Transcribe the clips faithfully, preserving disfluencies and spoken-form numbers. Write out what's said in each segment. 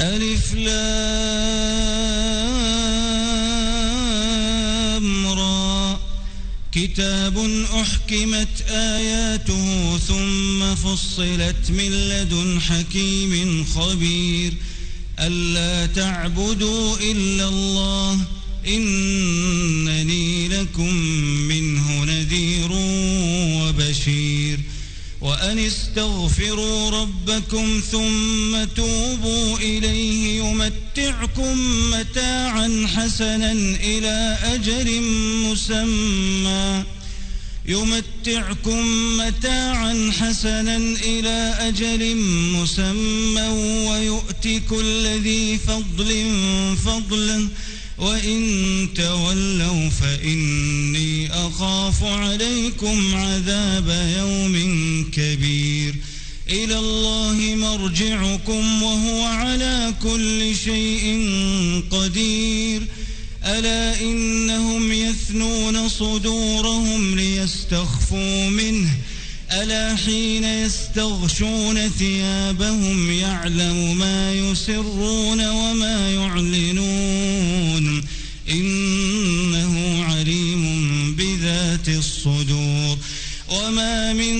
ألف لام را كتاب أحكمت آياته ثم فصلت من لدن حكيم خبير ألا تعبدوا إلا الله إنني لكم منه نذير وبشير وأن استغفروا ربكم ثم توبوا إليه يمتعكم متاعا حسنا إلى أجل مسمى يمتعكم متاعا حسنا إلى أجل مسمى ويؤتي كل ذي فضل فضلا وإن تولوا فإني أخاف عليكم عذاب يوم كبير إلى الله مرجعكم وهو على كل شيء قدير ألا إنهم يثنون صدورهم ليستخفوا منه ألا حين يستغشون ثيابهم يعلم ما يسرون وما يعلنون إنه عليم بذات الصدور وما من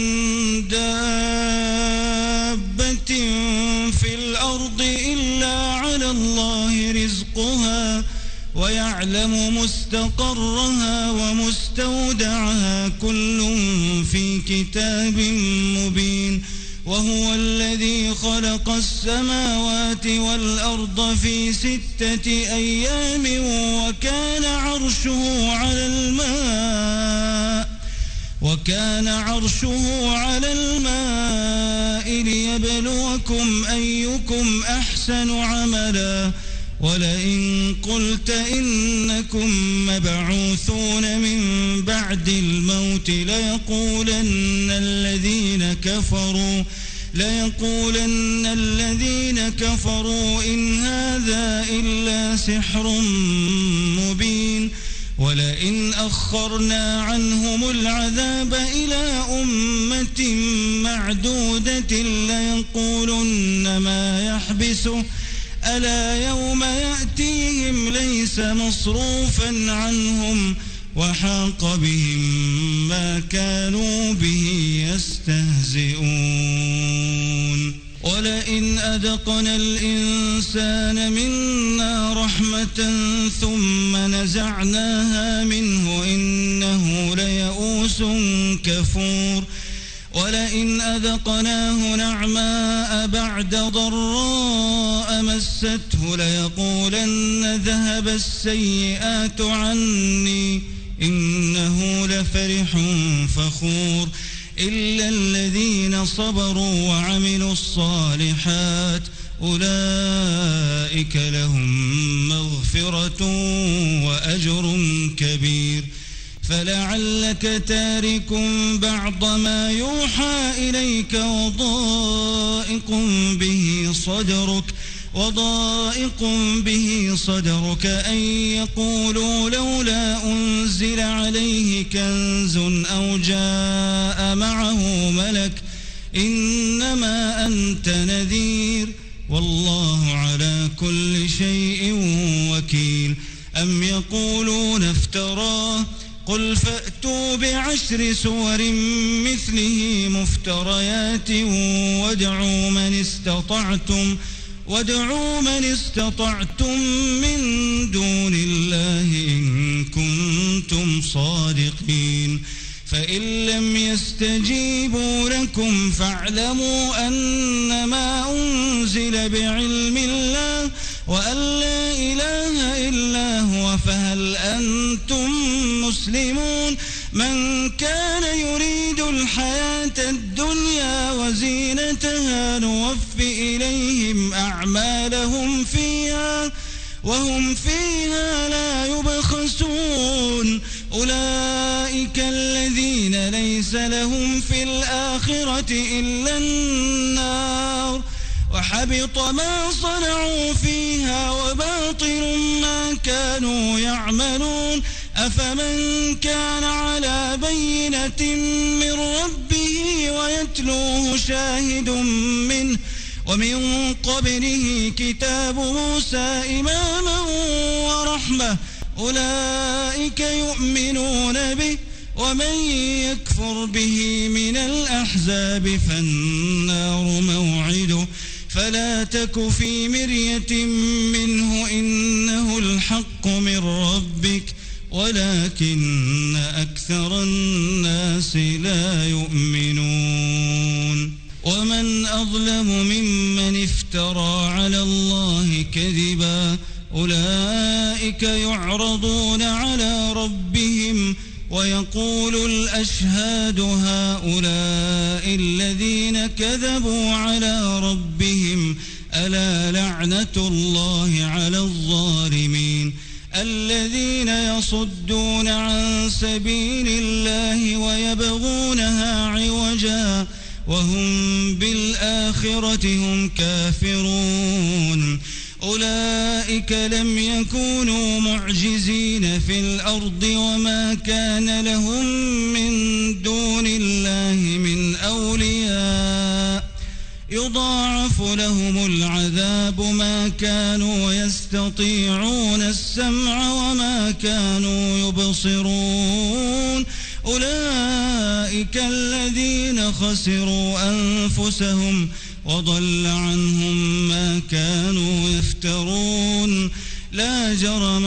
دابة في الأرض إلا على الله رزقها ويعلم مستقرها ومستودعها كل في كتاب مبين وهو الذي خلق السماوات والأرض في ستة أيام وكان عرشه على الماء وكان عرشه على الماء ليبلوكم أيكم أحسن عملا ولئن قلت إنكم مبعوثون من بعد الموت ليقولن الذين كفروا ليقولن الذين كفروا إن هذا إلا سحر مبين ولئن أخرنا عنهم العذاب إلى أمة معدودة ليقولن ما يحبسه ألا يوم يأتيهم ليس مصروفا عنهم وحاق بهم ما كانوا به يستهزئون ولئن أذقنا الإنسان منا رحمة ثم نزعناها منه إنه ليئوس كفور ولئن أذقناه نعماء بعد ضراء مسته ليقولن ذهب السيئات عني إنه لفرح فخور إلا الذين صبروا وعملوا الصالحات أولئك لهم مغفرة وأجر كبير فلعلك تارك بعض ما يوحى إليك وضائق به صدرك وضائق به صدرك أن يقولوا لولا أنزل عليه كنز أو جاء معه ملك إنما أنت نذير والله على كل شيء وكيل أم يقولون افتراه قل فأتوا بعشر سور مثله مفتريات وادعوا من استطعتم وادعوا من استطعتم من دون الله إن كنتم صادقين فإن لم يستجيبوا لكم فاعلموا أنما أنزل بعلم الله وأن لا إله إلا هو فهل أنتم مسلمون من كان يريد الحياة الدنيا وزينتها نوف إليهم أعمالهم فيها وهم فيها لا يبخسون أولئك الذين ليس لهم في الآخرة إلا النار وحبط ما صنعوا فيها وباطل ما كانوا يعملون أفمن كان على بينة من ربه ويتلوه شاهد منه ومن قبله كتاب موسى إماما ورحمة أولئك يؤمنون به ومن يكفر به من الأحزاب فالنار موعده فلا تك في مرية منه إنه الحق من ربك ولكن أكثر الناس لا يؤمنون ومن أظلم ممن افترى على الله كذبا أولئك يعرضون على ربهم ويقول الأشهاد هؤلاء الذين كذبوا على ربهم ألا لعنة الله على الظالمين الذين يصدون عن سبيل الله ويبغونها عوجا وهم بالآخرة هم كافرون أولئك لم يكونوا معجزين في الأرض وما كان لهم من دون الله من أولياء يضاعف لهم العذاب ما كانوا يستطيعون السمع وما كانوا يبصرون أولئك الذين خسروا أنفسهم وضل عنهم ما كانوا يفترون لا جرم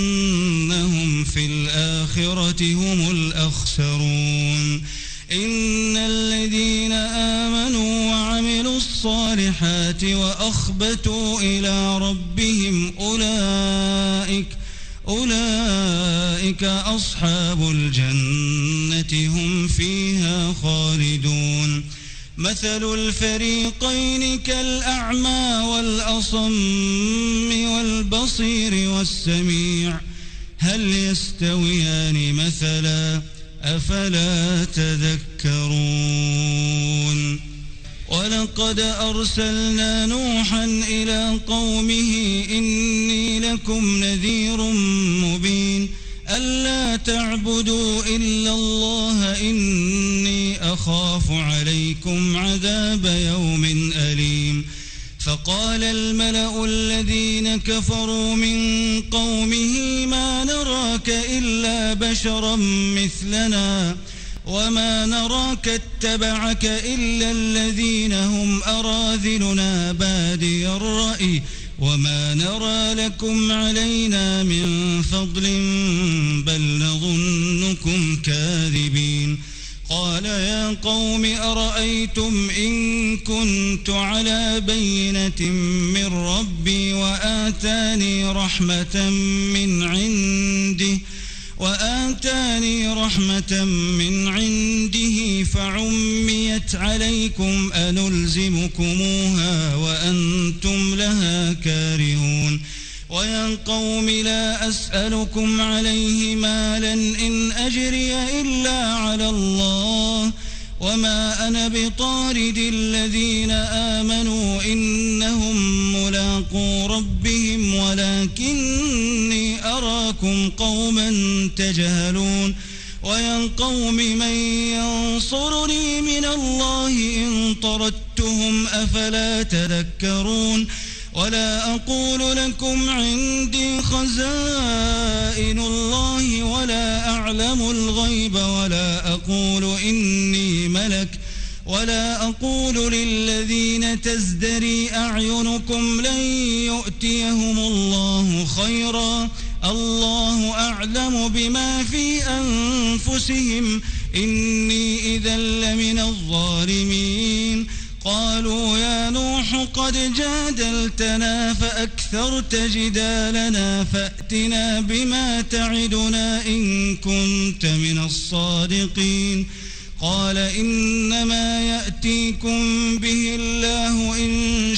أنهم في الآخرة هم الأخسرون إن الذين آمنوا وعملوا الصالحات وأخبتوا إلى ربهم أولئك أولئك أصحاب الجنة هم فيها خالدون مثل الفريقين كالأعمى والأصم والبصير والسميع هل يستويان مثلا أفلا تذكرون ولقد أرسلنا نوحا إلى قومه إني لكم نذير مبين ألا تعبدوا إلا الله إني أخاف عليكم عذاب يوم أليم فقال الملأ الذين كفروا من قومه ما نراك إلا بشرا مثلنا وما نراك اتبعك إلا الذين هم أراذلنا بادي الرأي وما نرى لكم علينا من فضل بل نظنكم كاذبين قال يا قوم أرأيتم إن كنت على بينة من ربي وآتاني رحمة من عنده وآتاني رحمة من عنده فعميت عليكم أنلزمكموها وأنتم لها كارهون ويا قوم لا أسألكم عليه مالا إن أجري إلا على الله وما أنا بطارد الذين آمنوا إنهم ملاقو ربهم ولكني أراكم قوما تجهلون ويا قوم من ينصرني من الله إن طردتهم أفلا تذكرون ولا أقول لكم عندي خزائن الله ولا أعلم الغيب ولا أقول إني ملك ولا أقول للذين تزدري أعينكم لن يؤتيهم الله خيرا الله أعلم بما في أنفسهم إني إذا لمن الظالمين قالوا يا نوح قد جادلتنا فأكثرت جدالنا فأتنا بما تعدنا إن كنت من الصادقين قال إنما يأتيكم به الله إن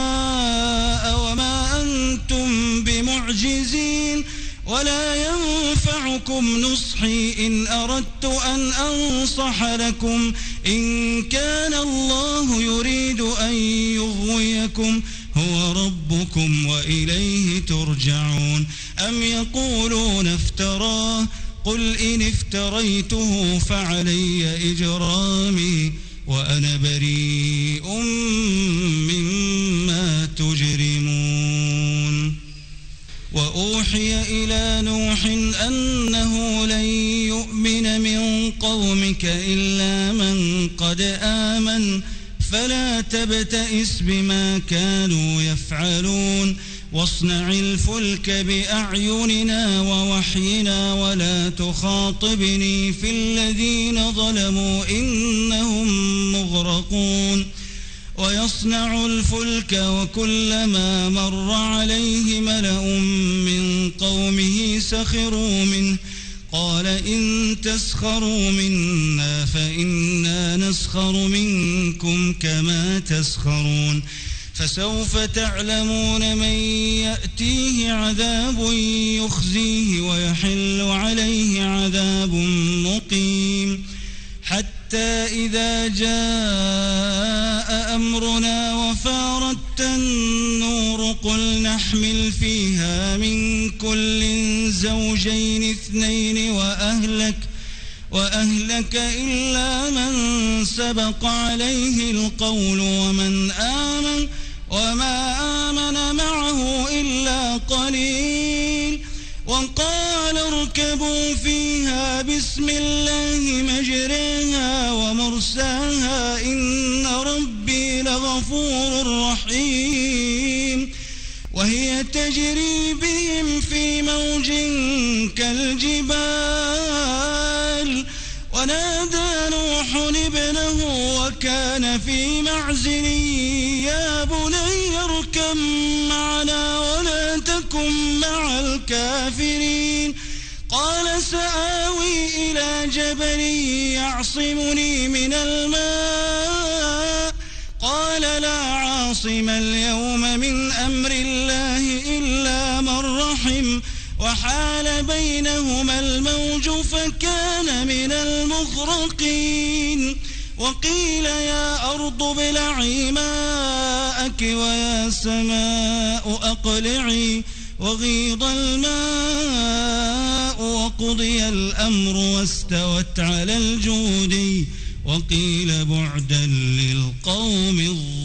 شاء وما أنتم بمعجزين ولا ينفعكم نصحي إن أردت أن أنصح لكم إن كان الله يريد أن يغويكم هو ربكم وإليه ترجعون أم يقولون افتراه قل إن افتريته فعلي إجرامي وأنا بريء مما أوحي إلى نوح أنه لن يؤمن من قومك إلا من قد آمن فلا تبتئس بما كانوا يفعلون واصنع الفلك بأعيننا ووحينا ولا تخاطبني في الذين ظلموا إنهم مغرقون ويصنع الفلك وكلما مر عليه ملأ من قومه سخروا منه قال إن تسخروا منا فإنا نسخر منكم كما تسخرون فسوف تعلمون من يأتيه عذاب يخزيه ويحل عليه عذاب مقيم حتى إذا جاء أمرنا وفارت النور قل نحمل فيها من كل زوجين اثنين وأهلك وأهلك إلا من سبق عليه القول ومن آمن وما آمن معه إلا قليل وقال اركبوا فيها بسم الله مجريها ومرساها إن ربي لغفور رحيم وهي تجري بهم في موج كالجبال ونادى نوح ابنه وكان في معزل يا بني اركب معنا ولا تكن مع الكافرين قال سآوي إلى جبل يعصمني من الماء قال لا عاصم اليوم من أمر الله إلا من رحم وحال بينهما الموج فكان من المغرقين وقيل يا أرض ابلعي ماءك ويا سماء أقلعي وغيض الماء وقضي الأمر واستوت على الجودي وقيل بعدا للقوم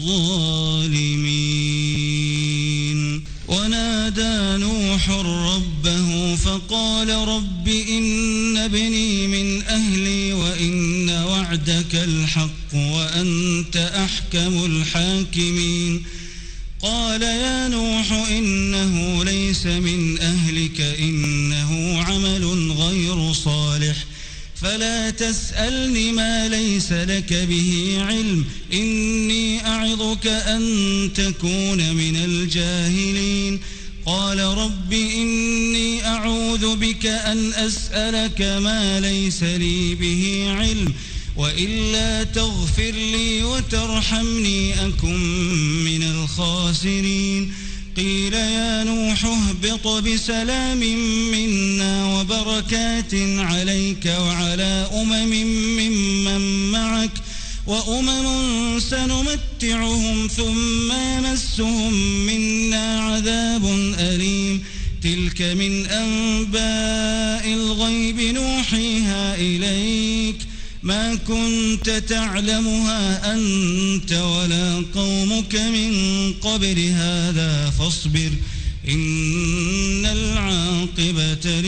الظالمين ونادى نوح ربه فقال رب إن ابني من أهلي وإن وعدك الحق وأنت أحكم الحاكمين قال يا نوح إنه ليس من أهلك إنه عمل غير صالح فلا تسألني ما ليس لك به علم إني أعظك أن تكون من الجاهلين قال رب إني أعوذ بك أن أسألك ما ليس لي به علم وإلا تغفر لي وترحمني أكن من الخاسرين قيل يا نوح اهبط بسلام منا وبركات عليك وعلى أمم ممن معك وأمم سنمتعهم ثم يمسهم منا عذاب أليم تلك من أنباء الغيب نوحيها إليك ما كنت تعلمها أنت ولا قومك من قبل هذا فاصبر إن العاقبة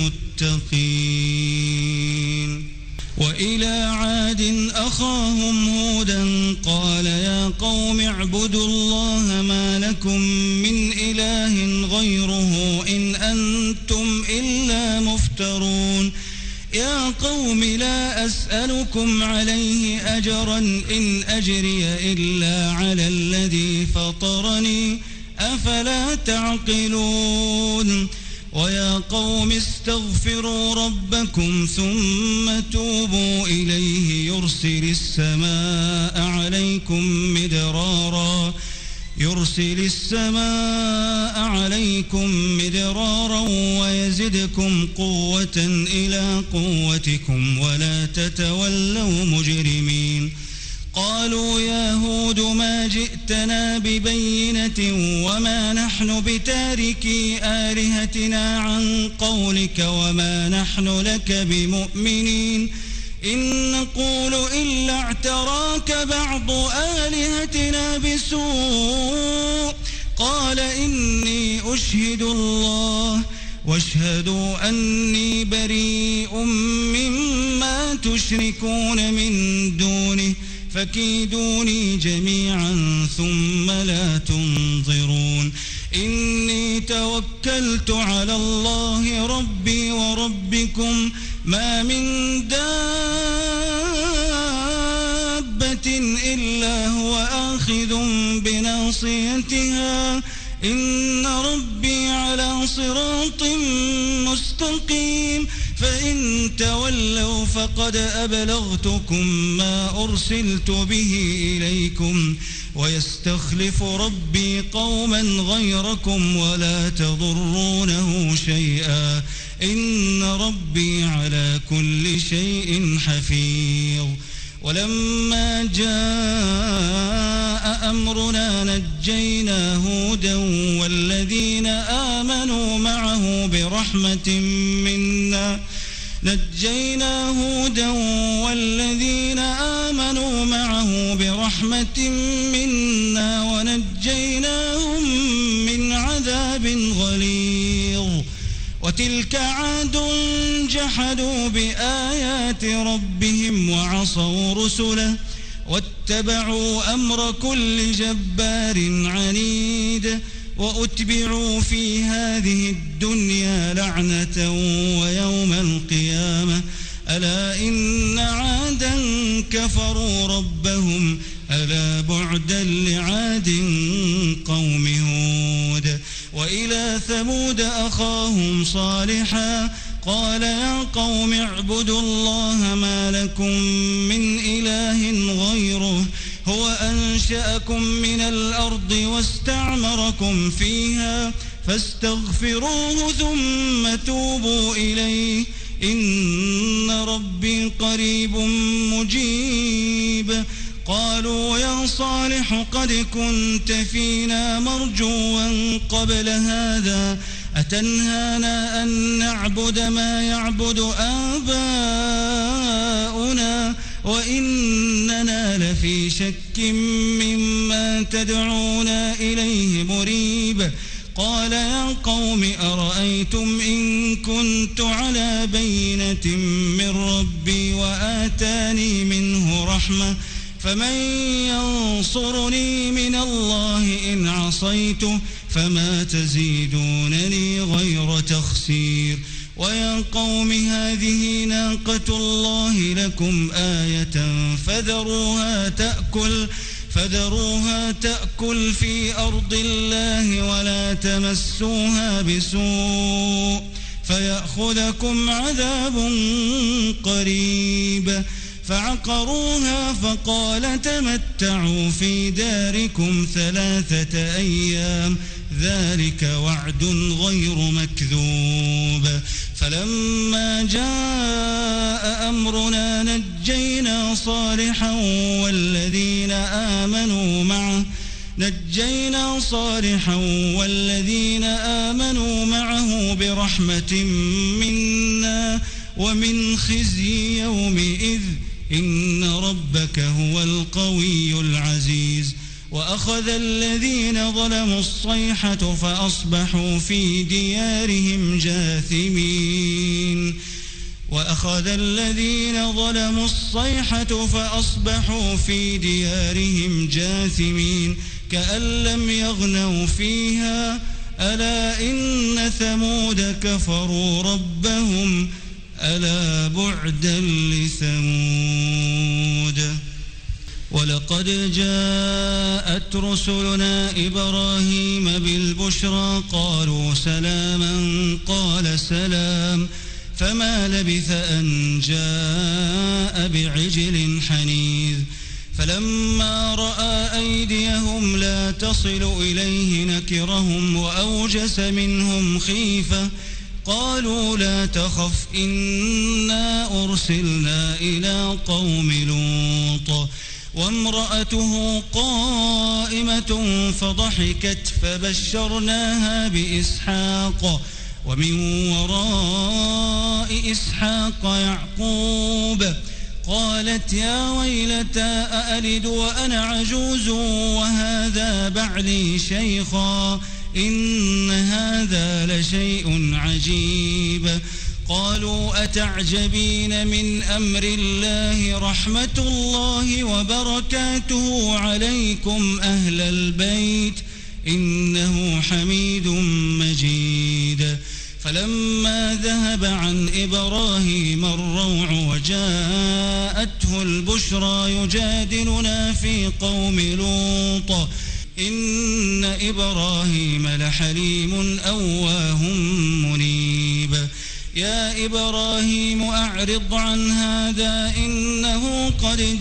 للمتقين وإلى عاد أخاهم هودا قال يا قوم اعبدوا الله ما لكم من إله غيره إن أنتم إلا مفترون يا قوم لا أسألكم عليه أجرا إن أجري إلا على الذي فطرني أفلا تعقلون ويا قوم استغفروا ربكم ثم توبوا إليه يرسل السماء عليكم مدرارا يرسل السماء عليكم مدرارا ويزدكم قوة إلى قوتكم ولا تتولوا مجرمين قالوا يا هود ما جئتنا ببينة وما نحن بتاركي آلهتنا عن قولك وما نحن لك بمؤمنين إن نقول إلا اعتراك بعض آلهتنا بسوء قال إني أشهد الله واشهدوا أني بريء مما تشركون من دونه فكيدوني جميعا ثم لا تنظرون إني توكلت على الله ربي وربكم ما من دابة إلا هو آخذ بناصيتها إن ربي على صراط مستقيم فإن تولوا فقد أبلغتكم ما أرسلت به إليكم ويستخلف ربي قوما غيركم ولا تضرونه شيئا إن ربي على كل شيء حفيظ ولما جاء أمرنا نجينا هودا والذين آمنوا معه برحمة منا نجينا هودا والذين آمنوا معه برحمة منا ونجيناهم من عذاب غليظ وتلك عاد جحدوا بآيات ربهم وعصوا رسله واتبعوا أمر كل جبار عنيد وأتبعوا في هذه الدنيا لعنة ويوم القيامة ألا إن عادا كفروا ربهم ألا بعدا لعاد قوم هود وإلى ثمود أخاهم صالحا قال يا قوم اعبدوا الله ما لكم من إله غيره هو أنشأكم من الأرض واستعمركم فيها فاستغفروه ثم توبوا إليه إن ربي قريب مجيب قالوا يا صالح قد كنت فينا مرجوا قبل هذا أتنهانا أن نعبد ما يعبد آباؤنا وإننا لفي شك مما تدعونا إليه مريب قال يا قوم أرأيتم إن كنت على بينة من ربي وآتاني منه رحمة فمن ينصرني من الله إن عصيته فما تزيدونني غير تخسير ويا قوم هذه ناقة الله لكم آية فذروها تأكل فذروها تأكل في أرض الله ولا تمسوها بسوء فيأخذكم عذاب قريب فعقروها فقال تمتعوا في داركم ثلاثة أيام ذلك وعد غير مكذوب فلما جاء أمرنا نجينا صالحا والذين آمنوا معه نجينا صالحا والذين آمنوا معه برحمة منا ومن خزي يومئذ إن ربك هو القوي العزيز وأخذ الذين ظلموا الصيحة فأصبحوا في ديارهم جاثمين وأخذ الذين ظلموا الصيحة فأصبحوا في ديارهم جاثمين كأن لم يغنوا فيها ألا إن ثمود كفروا ربهم ألا بعدا لثمود ولقد جاءت رسلنا إبراهيم بالبشرى قالوا سلاما قال سلام فما لبث أن جاء بعجل حنيذ فلما رأى أيديهم لا تصل إليه نكرهم وأوجس منهم خيفة قالوا لا تخف إنا أرسلنا إلى قوم لوط وامرأته قائمة فضحكت فبشرناها بإسحاق ومن وراء إسحاق يعقوب قالت يا ويلتى أألد وأنا عجوز وهذا بعلي شيخا إن هذا لشيء عجيب. قالوا أتعجبين من أمر الله رحمة الله وبركاته عليكم أهل البيت إنه حميد مجيد. فلما ذهب عن إبراهيم الروع وجاءته البشرى يجادلنا في قوم لوط إن إبراهيم لحليم أواه منيب. يا إبراهيم أعرض عن هذا إنه قد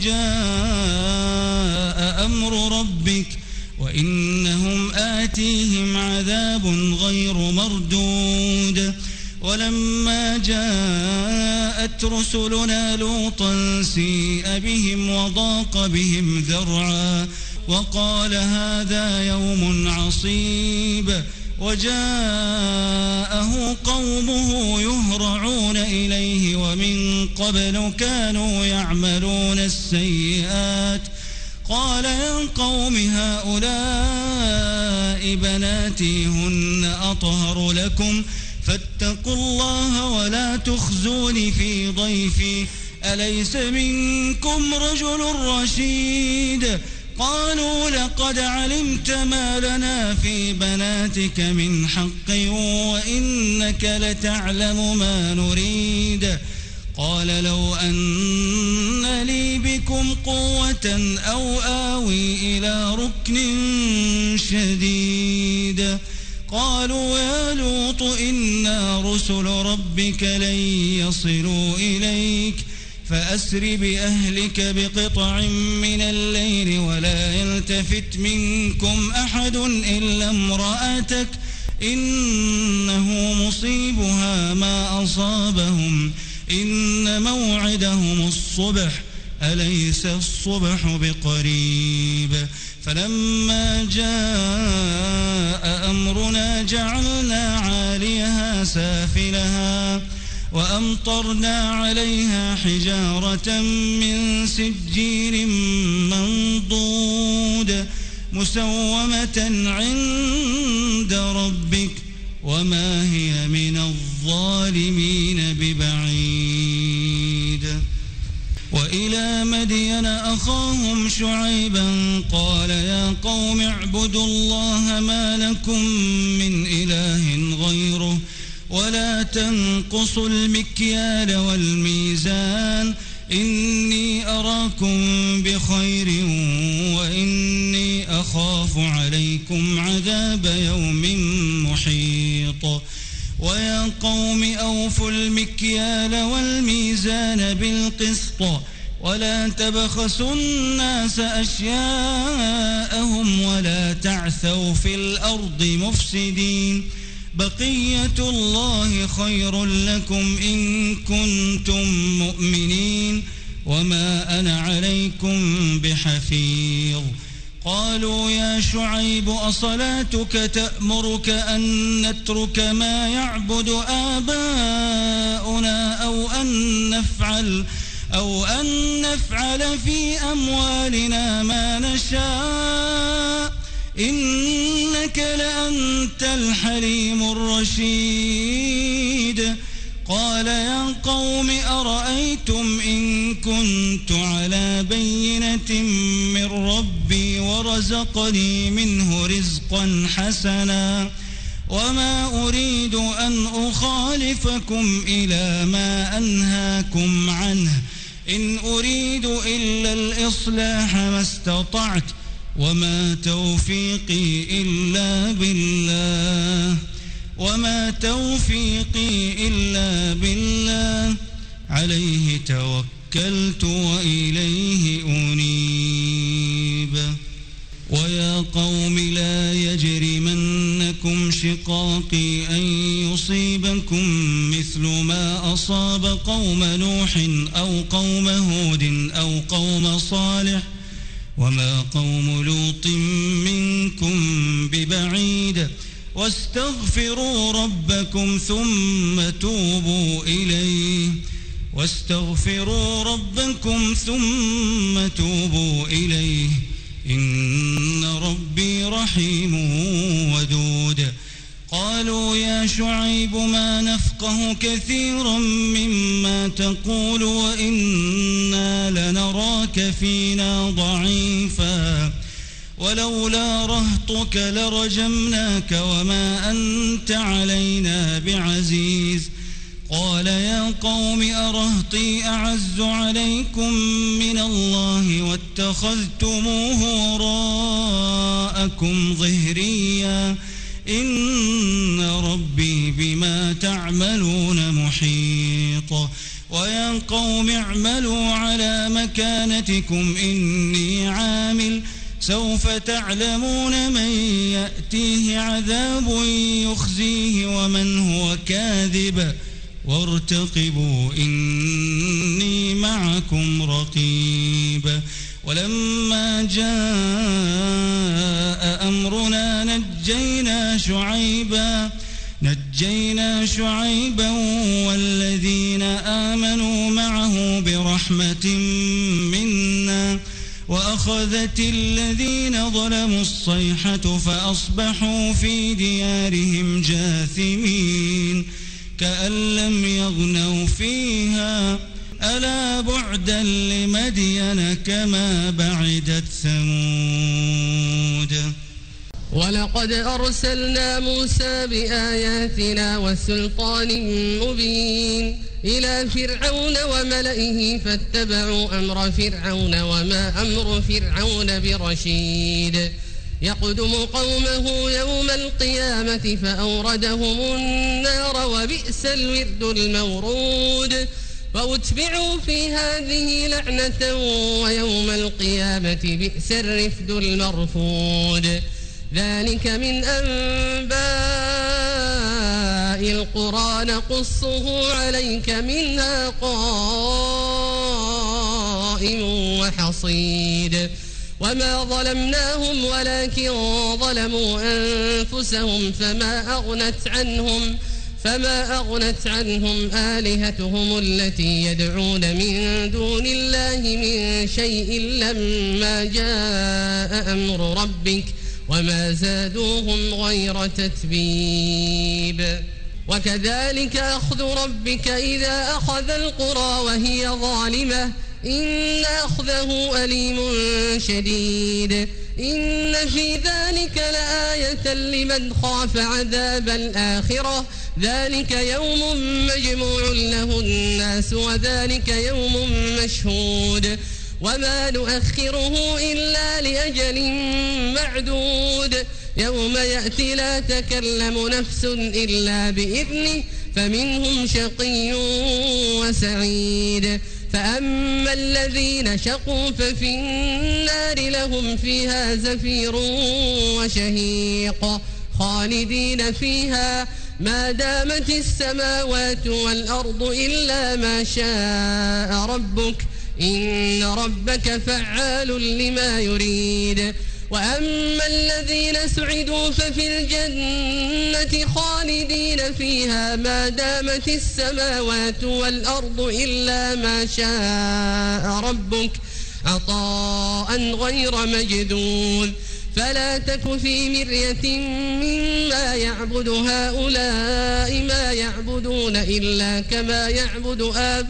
جاء أمر ربك وإنهم آتيهم عذاب غير مردود. ولما جاءت رسلنا لوطا سيء بهم وضاق بهم ذرعا وقال هذا يوم عصيب. وجاءه قومه يهرعون إليه ومن قبل كانوا يعملون السيئات. قال يا قوم هؤلاء بناتي هن أطهر لكم فاتقوا الله ولا تخزون في ضيفي أليس منكم رجل رشيد. قالوا لقد علمت ما لنا في بناتك من حق وإنك لتعلم ما نريد. قال لو أن لي بكم قوة أو آوي إلى ركن شديد. قالوا يا لوط إنا رسل ربك لن يصلوا إليك فأسر بأهلك بقطع من الليل ولا يلتفت منكم أحد إلا امرأتك إنه مصيبها ما أصابهم إن موعدهم الصبح أليس الصبح بقريب. فلما جاء أمرنا جعلنا عاليها سافلها وأمطرنا عليها حجارة من سجيل منضود مسومة عند ربك وما هي من الظالمين ببعيد. وإلى مدين أخاهم شعيبا قال يا قوم اعبدوا الله ما لكم من إله غيره ولا تنقصوا المكيال والميزان إني أراكم بخير وإني أخاف عليكم عذاب يوم محيط. ويا قوم أوفوا المكيال والميزان بالقسط ولا تبخسوا الناس أشياءهم ولا تعثوا في الأرض مفسدين. بقية الله خير لكم إن كنتم مؤمنين وما أنا عليكم بحفيظ. قالوا يا شعيب أصلاتك تأمرك أن نترك ما يعبد آباؤنا أو أن نفعل أو أن نفعل في أموالنا ما نشاء إنك لأنت الحليم الرشيد. قال يا قوم أرأيتم إن كنت على بينة من ربي ورزقني منه رزقا حسنا وما أريد أن أخالفكم إلى ما أنهاكم عنه إن أريد إلا الإصلاح ما استطعت وما توفيقي إلا بالله وما توفيقي إلا بالله عليه توكلت وإليه أنيب. ويا قوم لا يجرمنكم شقاقي أن يصيبكم مثل ما أصاب قوم نوح أو قوم هود أو قوم صالح وما قوم لوط منكم ببعيد. واستغفروا ربكم ثم توبوا إليه واستغفروا ربكم ثم توبوا إليه إن ربي رحيم ودود. قالوا يا شعيب ما نفقه كثيرا مما تقول وإنا لنراك فينا ضعيفا ولولا رهطك لرجمناك وما أنت علينا بعزيز قال يا قوم أرهطي أعز عليكم من الله واتخذتموه وراءكم ظهريا إن ربي بما تعملون محيط ويا قوم اعملوا على مكانتكم إني عامل سوف تعلمون من يأتيه عذاب يخزيه ومن هو كاذب وارتقبوا إني معكم رقيب ولما جاء أمرنا نجينا شعيبا نجينا شعيبا والذين آمنوا معه برحمة منا وأخذت الذين ظلموا الصيحة فأصبحوا في ديارهم جاثمين كأن لم يغنوا فيها ألا بعدا لمدين كما بعدت ثمود ولقد أرسلنا موسى بآياتنا وسلطان مبين إلى فرعون وملئه فاتبعوا أمر فرعون وما أمر فرعون برشيد يقدم قومه يوم القيامة فأوردهم النار وبئس الورد المورود وأتبعوا في هذه لعنة ويوم القيامة بئس الرفد المرفود ذلك من أنباء القرى نقصه عليك منها قائم وحصيد وما ظلمناهم ولكن ظلموا أنفسهم فما أغنت عنهم فما أغنت عنهم آلهتهم التي يدعون من دون الله من شيء لما جاء أمر ربك وما زادوهم غير تتبيب وكذلك أخذ ربك إذا أخذ القرى وهي ظالمة إن أخذه أليم شديد إن في ذلك لآية لمن خاف عذاب الآخرة ذلك يوم مجموع له الناس وذلك يوم مشهود وما نؤخره إلا لأجل معدود يوم يأتي لا تكلم نفس إلا بإذنه فمنهم شقي وسعيد فأما الذين شقوا ففي النار لهم فيها زفير وشهيق خالدين فيها ما دامت السماوات والأرض إلا ما شاء ربك إن ربك فعال لما يريد وأما الذين سعدوا ففي الجنة خالدين فيها ما دامت السماوات والأرض إلا ما شاء ربك عطاء غير مجدود فلا تك في مرية مما يعبد هؤلاء ما يعبدون إلا كما يعبد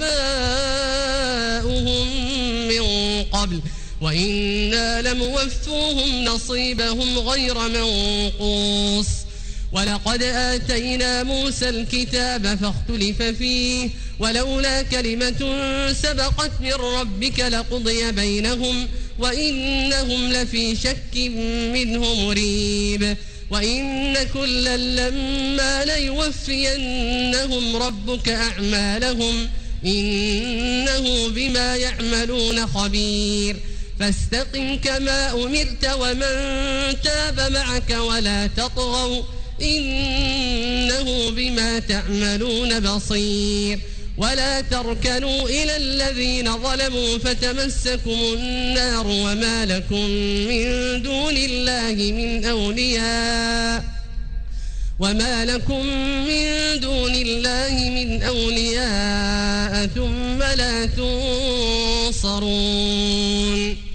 آباؤهم من قبل وإنا لموفوهم نصيبهم غير منقوص ولقد آتينا موسى الكتاب فاختلف فيه ولولا كلمة سبقت من ربك لقضي بينهم وإنهم لفي شك منه مريب وإن كلا لما ليوفينهم ربك أعمالهم إنه بما يعملون خبير فاستقم كما أمرت ومن تاب معك ولا تطغوا إنه بما تعملون بصير ولا تركنوا إلى الذين ظلموا فتمسكم النار وما لكم من دون الله من أولياء وما لكم من دون الله من أولياء ثم لا تنصرون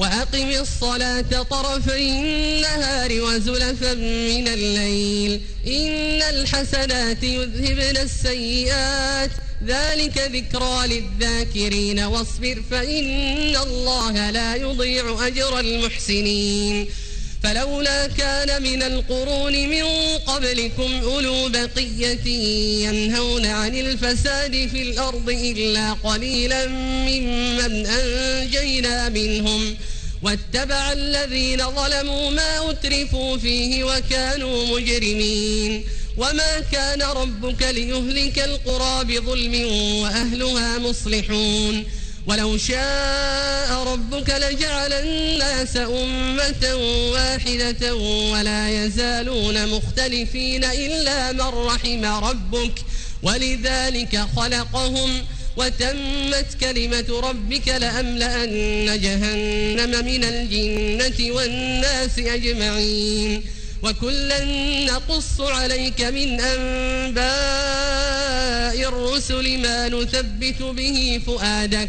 وأقم الصلاة طرفي النهار وزلفا من الليل إن الحسنات يذهبن السيئات ذلك ذكرى للذاكرين واصبر فإن الله لا يضيع أجر المحسنين فلولا كان من القرون من قبلكم أولو بقية ينهون عن الفساد في الأرض إلا قليلا ممن أنجينا منهم واتبع الذين ظلموا ما أترفوا فيه وكانوا مجرمين وما كان ربك ليهلك القرى بظلم وأهلها مصلحون ولو شاء ربك لجعل الناس أمة واحدة ولا يزالون مختلفين إلا من رحم ربك ولذلك خلقهم وتمت كلمة ربك لأملأن جهنم من الجنة والناس أجمعين وكلا نقص عليك من أنباء الرسل ما نثبت به فؤادك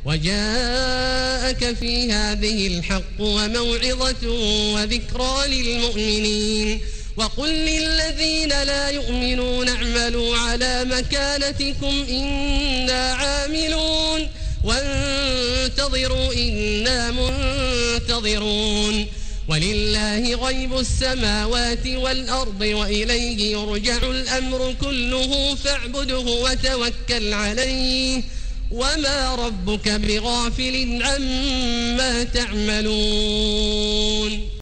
وجاءك في هذه الحق وموعظة وذكرى للمؤمنين وقل للذين لا يؤمنون اعملوا على مكانتكم إنا عاملون وانتظروا إنا منتظرون ولله غيب السماوات والأرض وإليه يرجع الأمر كله فاعبده وتوكل عليه وما ربك بغافل عما تعملون.